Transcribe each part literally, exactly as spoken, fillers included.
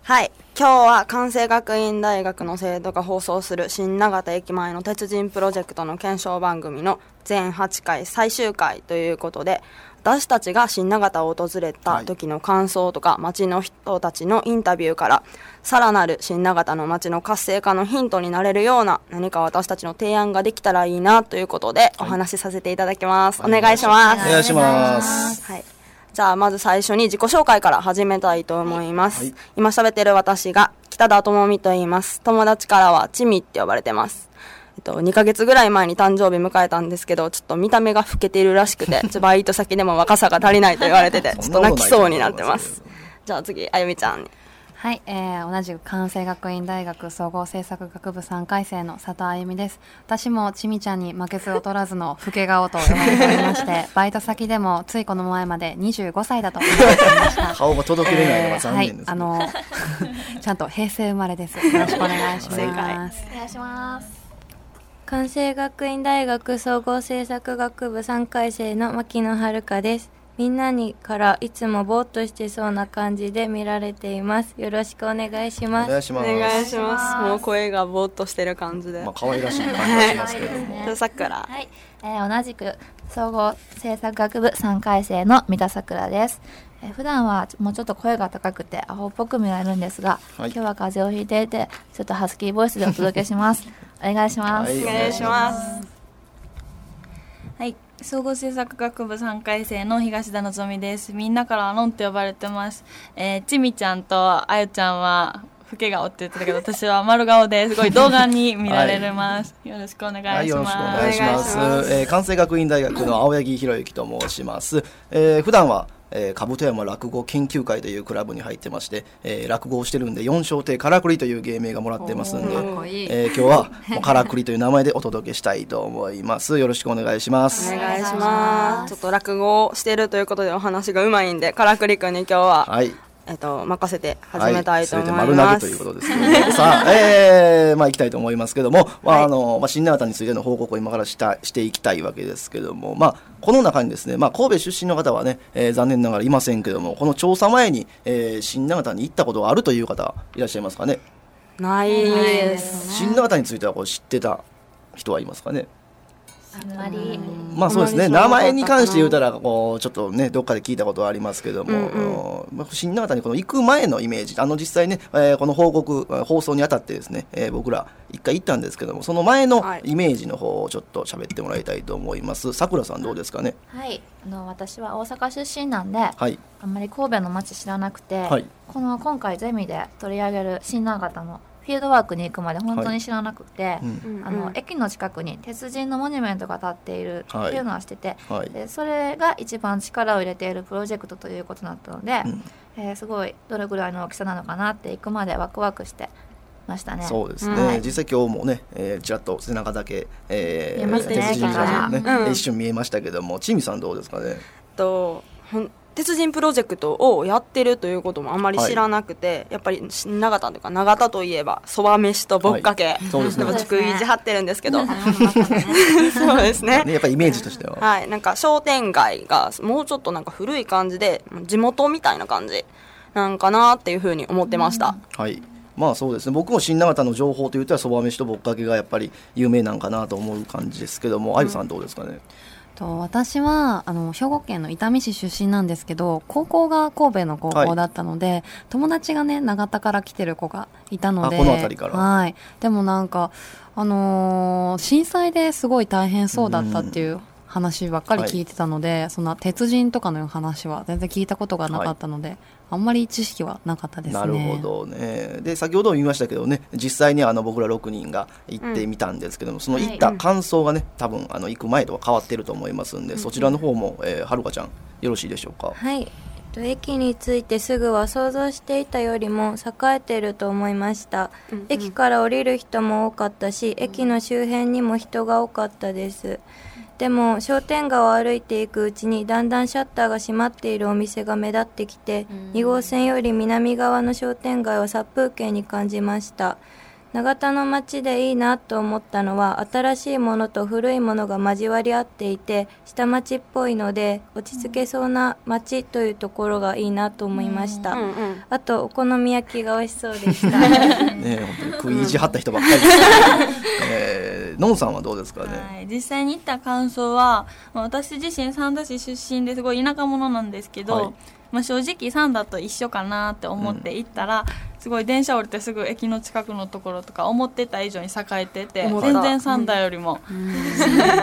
はい、今日は関西学院大学の生徒が放送する新長田駅前の鉄人プロジェクトの検証番組の全はちかい最終回ということで、私たちが新長田を訪れた時の感想とか、街の人たちのインタビューからさらなる新長田の街の活性化のヒントになれるような何か私たちの提案ができたらいいなということでお話しさせていただきます、はい、お願いします。 お願いします、 はい、じゃあまず最初に自己紹介から始めたいと思います、はいはい、今喋ってる私が北田智美と言います。友達からはチミって呼ばれてます。えっと、にかげつぐらい前に誕生日迎えたんですけど、ちょっと見た目が老けているらしくてちょバイト先でも若さが足りないと言われててちょっと泣きそうになってます。じゃあ次あゆみちゃんに。 はい、えー、同じく関西学院大学総合政策学部さんかい生の佐藤あゆみです。私もちみちゃんに負けず劣らずの老け顔と呼ばれておりましてバイト先でもついこの前までにじゅうごさいだと思っていました顔が届けれないのが残念ですね、 えー、はい、あのちゃんと平成生まれです。よろしくお願いします。 お願いします。 関西学院大学総合政策学部さんかい生の牧野遥です。みんなにからいつもぼーっとしてそうな感じで見られています。よろしくお願いします。 お願いします。 お願いします。もう声がぼーっとしてる感じで、 まあ可愛らしい感じがしますけども。 さくら、 はい、えー、同じく総合政策学部さんかい生の三田さくらです。えー、普段はもうちょっと声が高くてアホっぽく見られるんですが、はい、今日は風邪をひいていてちょっとハスキーボイスでお届けします。お願いします。 はい、お願いします。 はい、総合政策学部さんかい生の東田のぞみです。みんなからのんって呼ばれてます。えー、ちみちゃんとあゆちゃんは老け顔って言ってたけど私は丸顔ですごい動画に見られます、はい、よろしくお願いします、はい、 よろしくお願いします。えー、関西学院大学の青柳博之と申します。えー、普段はえー、兜山落語研究会というクラブに入ってまして、えー、落語をしてるんでよん小亭からくりという芸名がもらってますんで、えー、今日はもうからくりという名前でお届けしたいと思います。よろしくお願いします。 お願いします。ちょっと落語をしてるということでお話がうまいんでからくりくんに今日は、はい、えっと、任せて始めたいと思います。 はい、丸投げということですけどもさあ、えー、まあ行きたいと思いますけども、まああのまあ、新長田についての報告を今からしたしていきたいわけですけども、まあこの中にですね、まあ、神戸出身の方はね、えー、残念ながらいませんけども、この調査前に、えー、新長田に行ったことがあるという方いらっしゃいますかね。 ないです。 新長田についてはこう知ってた人はいますかね。 あんまり、 まあそうですね、名前に関して言うたらこうちょっとねどっかで聞いたことはありますけども、うんうん、新長田にこの行く前のイメージ、あの実際ね、えー、この報告放送にあたってですね、えー、僕ら一回行ったんですけども、その前のイメージの方をちょっと喋ってもらいたいと思います。さくらさんどうですかね。 はい、あの私は大阪出身なんで、はい、あんまり神戸の街知らなくて、はい、この今回ゼミで取り上げる新長田のフィールドワークに行くまで本当に知らなくて、はい、うん、あの駅の近くに鉄人のモニュメントが建っているっていうのは知ってて、はい、でそれが一番力を入れているプロジェクトということだったので、うん、えー、すごいどれぐらいの大きさなのかなって行くまでワクワクしてましたね。 そうですね、はい、実際今日もね、えー、ちらっと背中だけ、えー、 鉄人がね、うん、一瞬見えましたけども、ちみさんどうですかね。 とほん鉄人プロジェクトをやってるということもあんまり知らなくて、はい、やっぱり長田というか長田といえばそば飯とぼっかけ、はい、そうですね、でも逐一張ってるんですけどそうですね、 やっぱりイメージとしては、 はい、なんか商店街がもうちょっとなんか古い感じで地元みたいな感じなんかなっていうふうに思ってました、 うん、はい、まあそうですね、僕も新長田の情報というとそば飯とぼっかけがやっぱり有名なんかなと思う感じですけども、うん、あゆさんどうですかね。 と私はあの兵庫県の伊丹市出身なんですけど、高校が神戸の高校だったので、はい、友達がね長田から来てる子がいたので、 あこの辺りから、 はい、でもなんか、あのー、震災ですごい大変そうだったっていう話ばっかり聞いてたので、はい、そんな鉄人とかの話は全然聞いたことがなかったので、はい、あんまり知識はなかったですね。 なるほどね。で先ほども言いましたけどね、実際にあの僕らろくにんが行ってみたんですけども、うん、その行った感想がね、多分あの行く前とは変わってると思いますんで、うん、そちらの方も、えー、はるかちゃんよろしいでしょうか。 はい、駅に着いてすぐは想像していたよりも栄えていると思いました、うんうん、駅から降りる人も多かったし、駅の周辺にも人が多かったです。でも商店街を歩いていくうちにだんだんシャッターが閉まっているお店が目立ってきて、に号線より南側の商店街は殺風景に感じました。 長田の街でいいなと思ったのは、新しいものと古いものが交わり合っていて下町っぽいので落ち着けそうな街というところがいいなと思いました、うんうん、あとお好み焼きが美味しそうでしたね、本当に食い意地張った人ばっかりです、えー、のんさんはどうですかね。 はい、実際に行った感想は、私自身三田市出身ですごい田舎者なんですけど、はい、まあ、正直三田と一緒かなって思って行ったら、うん、すごい電車降りてすぐ駅の近くのところとか思ってた以上に栄えてて、全然三田よりも、うん、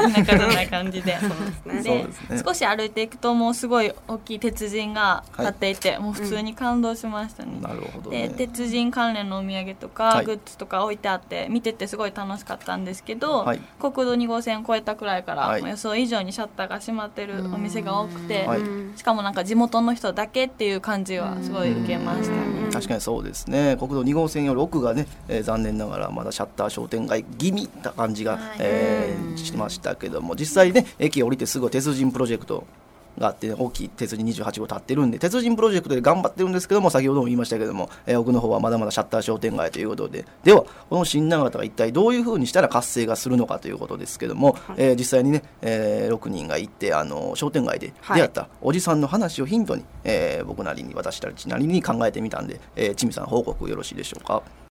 田舎じゃない感じ で, そうです、ね、で、ね、少し歩いていくともうすごい大きい鉄人が立っていて、はい、もう普通に感動しましたね、うん、なるほどね。で鉄人関連のお土産とか、はい、グッズとか置いてあって見ててすごい楽しかったんですけど、はい、国道に号線越えたくらいから、はい、予想以上にシャッターが閉まってるお店が多くて、はい、しかもなんか地元の人だけっていう感じはすごい受けましたね。 確かにそうですね。国道に号線より奥がね、えー、残念ながらまだシャッター商店街気味な感じが、はい、えー、しましたけども、実際ね駅降りてすぐ鉄人プロジェクトがあって、ね、大きい鉄人にじゅうはち号立ってるんで、鉄人プロジェクトで頑張ってるんですけども、先ほども言いましたけども、えー、奥の方はまだまだシャッター商店街ということで、ではこの新長田が一体どういう風にしたら活性化するのかということですけども、はい、えー、実際にね、えー、ろくにんが行ってあの商店街で出会ったおじさんの話をヒントに、はい、えー、僕なりに私たちなりに考えてみたんで、えー、ちみさん報告よろしいでしょうか。